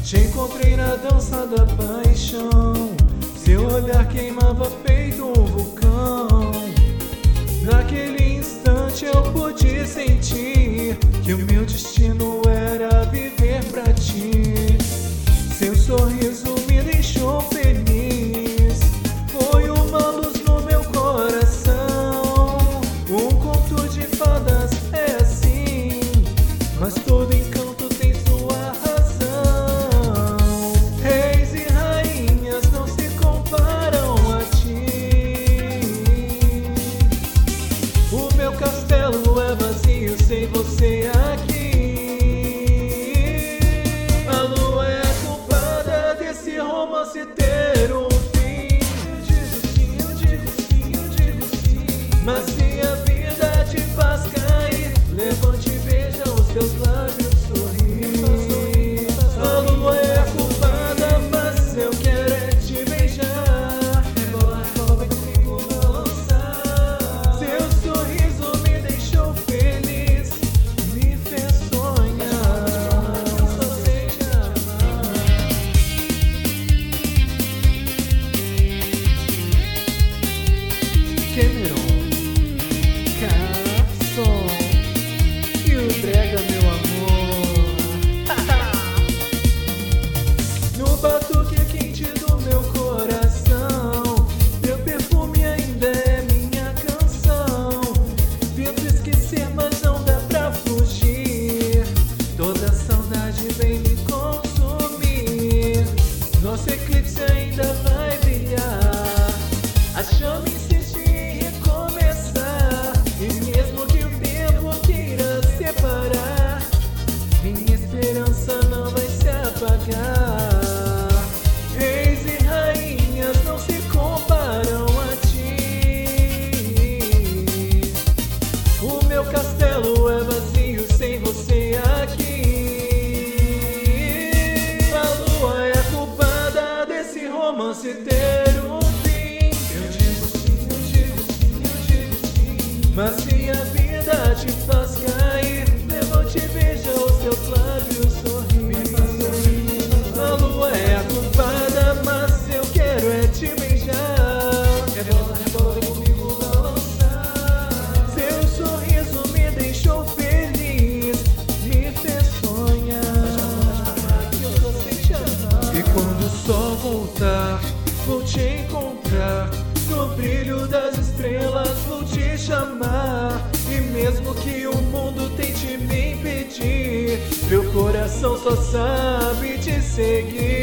Te encontrei na dança da paixão, seu olhar queimava feito um vulcão. Naquele instante eu pude sentir que o meu destino era viver pra ti. Seu sorriso me deixou feliz, foi uma luz no meu coração. Um conto de fadas é assim, mas todo encanto tem sua razão. Reis e rainhas não se comparam a ti. O meu castelo é vazio sem você aqui. A lua é a culpada desse romance ter um fim. Eu digo sim, eu digo sim. Mas se a vida te faz cair, levante e veja os teus lábios sorrir. A lua é a culpada, mas eu quero é te beijar. Rebola, rebola, vem comigo balançar. Seu sorriso me deixou feliz, me fez sonhar. Eu só sei te amar. Cameron, Carson e o Brega, meu amor. No batuque quente do meu coração, teu perfume ainda é minha canção. Tento esquecer, mas não dá pra fugir. Toda saudade vem me consumir. Nosso eclipse ainda vai brilhar. A chama insiste em recomeçar, e mesmo que o tempo queira separar, minha esperança não vai se apagar. Reis e rainhas não se comparam a ti. O meu castelo é vazio sem você aqui. A lua é a culpada desse romance ter um fim. Eu digo sim, eu digo sim, eu digo sim. Mas se a vida te faz cair, levante e veja os teus lábios sorrir. A lua é a culpada, mas eu quero é te beijar. Rebola, rebola, vem comigo balançar. Seu sorriso me deixou feliz, me fez sonhar. Eu só sei te amar. E quando o sol voltar, vou te encontrar. No brilho das estrelas vou te chamar. E mesmo que o mundo tente me impedir, meu coração só sabe te seguir.